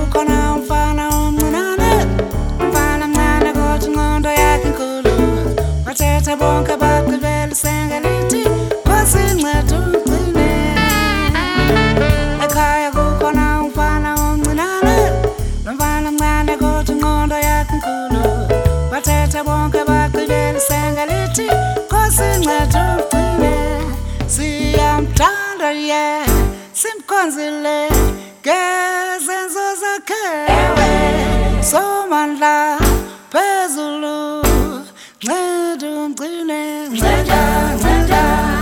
kukhona umfana omncinane, umfana mncane kodwa ingqondo yakhe inkulu. Bathetha bonke bagqibela isenga lithi Nkosi nceda ugcine. Ekhaya kukhona umfana omncinane, umfana mncane kodwa ingqondo yakhe inkulu. Bathetha bonke bagqibela isenga lithi Nkosi nceda ugcine. Siyamthanda simkhonzile ngezenzo zakhe, somandla phezulu, nceda umgcine, nceda, nceda.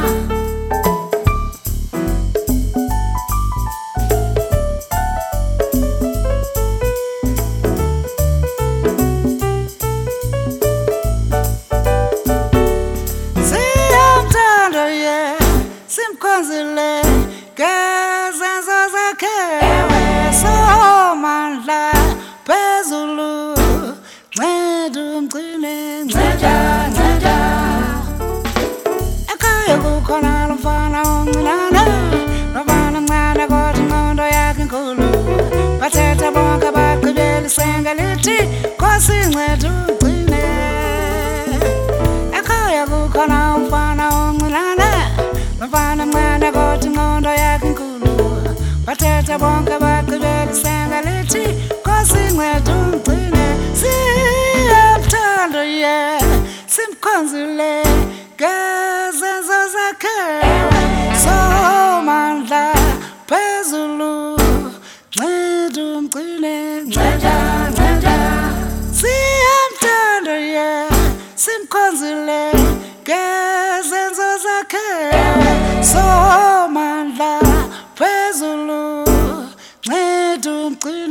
Siyamthanda simkhonzile ngezenzo zakhe, somandla phezulu, nceda umgcine, nceda, nceda. Ekhaya kukhona umfana omncinane, umfana mncane kodwa ingqondo yakhe inkulu. Bathetha bonke bagqibela isenga lithi Nkosi nceda ugcine. Ekhaya kukhona umfana omncinane, umfana mncane kodwa ingqondo yakhe inkulu. Bathetha bonke bagqibela isenga lithi Nkosi nceda ugcine. Siyamthanda simkhonzile ngezenzo zakhe, somandla phezulu, nceda umgcine, nceda, nceda. Siyamthanda simkhonzile ngezenzo zakhe, somandla phezulu, nceda umgcine.